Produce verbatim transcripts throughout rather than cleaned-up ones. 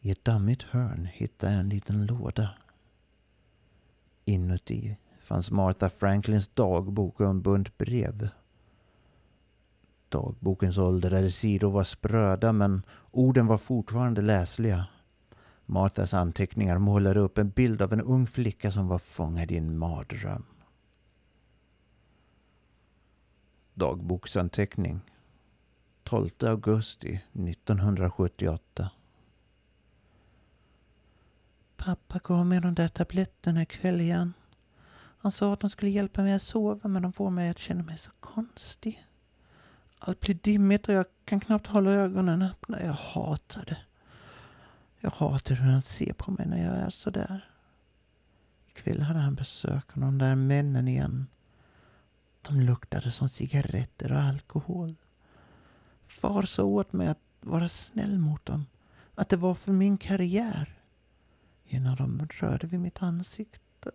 I ett dammigt hörn hittade jag en liten låda. Inuti fanns Martha Franklins dagbok och en bunt brev. Dagbokens åldrade sidor var spröda, men orden var fortfarande läsliga. Marthas anteckningar målade upp en bild av en ung flicka som var fångad i en mardröm. Dagboksanteckning tolfte augusti nittonhundrasjuttioåtta. Pappa gav mig de där tabletterna ikväll igen. Han sa att de skulle hjälpa mig att sova, men de får mig att känna mig så konstig. Allt blir dimmigt och jag kan knappt hålla ögonen öppna. Jag hatar det. Jag hatar hur han ser på mig när jag är så där. Ikväll hade han besök av de där männen igen. De luktade som cigaretter och alkohol. Far sa åt mig att vara snäll mot dem. Att det var för min karriär. En av dem rörde vid mitt ansikte.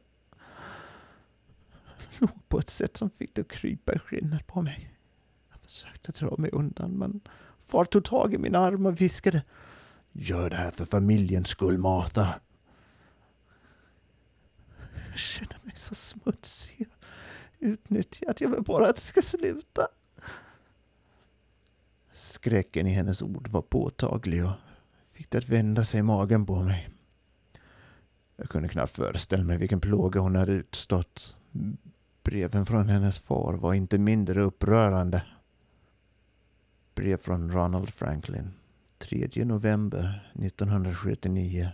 Låg på ett sätt som fick det att krypa i skinnet på mig. Jag försökte dra mig undan, men far tog tag i min arm och viskade: Gör det här för familjens skull, Martha. Jag känner mig så smutsig. Utnyttjad. Jag vill bara att det ska sluta. Skräcken i hennes ord var påtaglig och fick det att vända sig i magen på mig. Jag kunde knappt föreställa mig vilken plåga hon hade utstått. Breven från hennes far var inte mindre upprörande. Brev från Ronald Franklin. tredje november nittonhundrasjuttionio.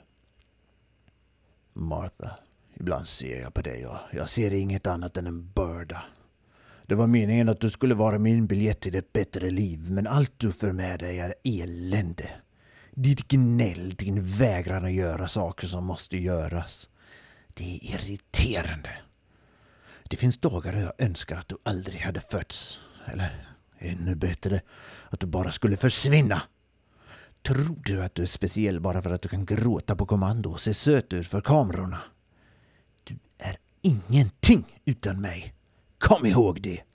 Martha, ibland ser jag på dig och jag ser inget annat än en börda. Det var meningen att du skulle vara min biljett till ett bättre liv, men allt du för med dig är elände. Ditt gnäll, din vägran att göra saker som måste göras. Det är irriterande. Det finns dagar jag önskar att du aldrig hade fötts. Eller ännu bättre, att du bara skulle försvinna. Tror du att du är speciell bara för att du kan gråta på kommando och se söt ut för kamerorna? Du är ingenting utan mig. Kom ihåg det.